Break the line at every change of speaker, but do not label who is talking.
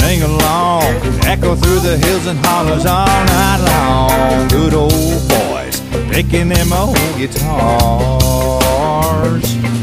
sing along, echo through the hills and hollows all night long. Good old boys picking them old guitars.